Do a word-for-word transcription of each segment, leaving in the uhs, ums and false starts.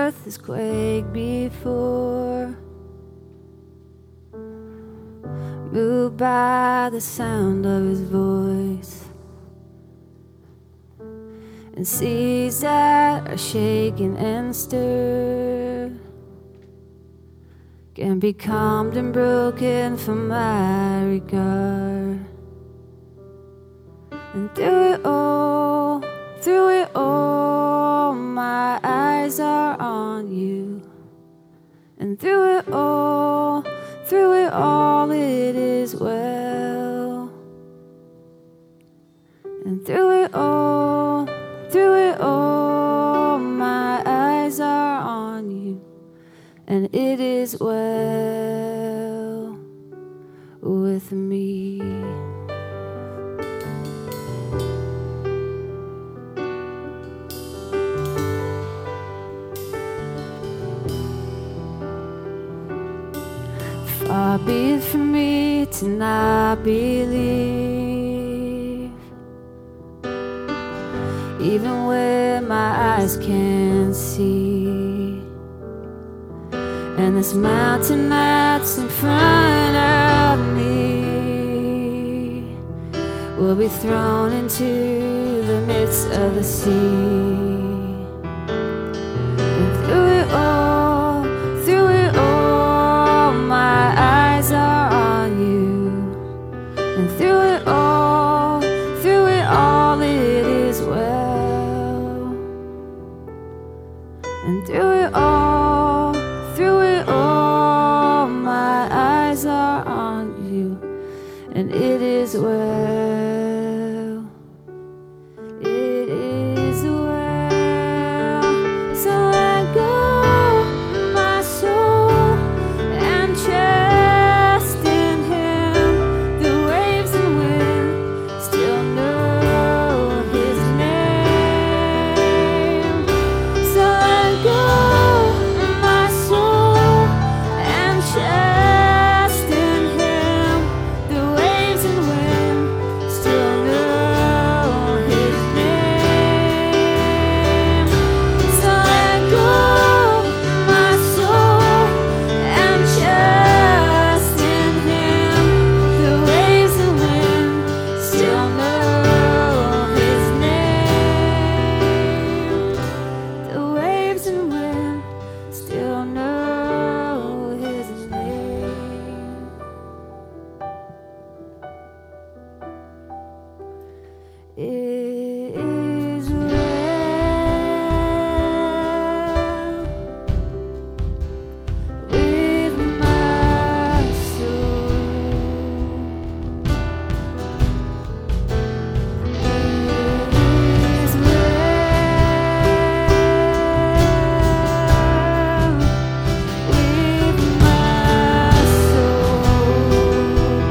earth has quaked before, moved by the sound of his voice, and seas that are shaken and stirred can be calmed and broken for my regard. And through it all, through it all, my eyes are on you. And through it all, through it all, it is well. And through it all, through it all, my eyes are on you. And it is well with me. Far be it from me to not believe, even when my eyes can't see. And this mountain that's in front of me will be thrown into the midst of the sea. And through it all, through it all, my eyes are on you. And through it all, through it all, it is well. And through it all, through it all, my eyes are on you, and it is well, it is well. So let go, my soul, and trust in Him. The waves and wind still know His name. So let go, trust in Him. The waves and wind still know His name. So let go, my soul, and trust in Him. The waves and wind still know His name. The waves and wind still know His name. It is well with my soul. It is well with my soul.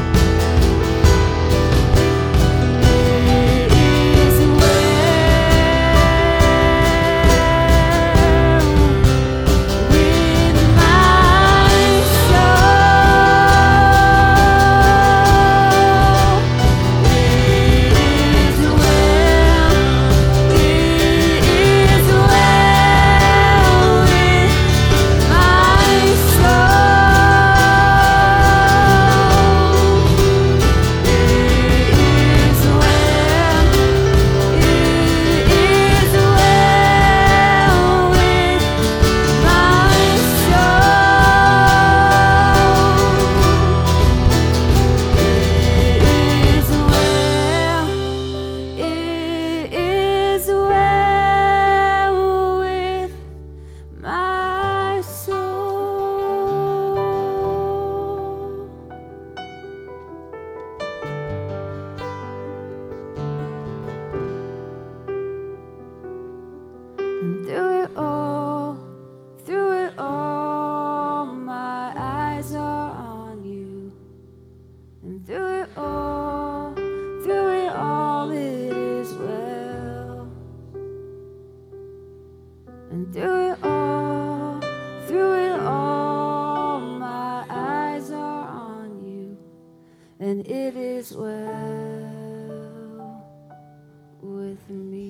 And through it all, through it all, my eyes are on you. And through it all, through it all, it is well. And through it all, through it all, my eyes are on you, and it is well with me.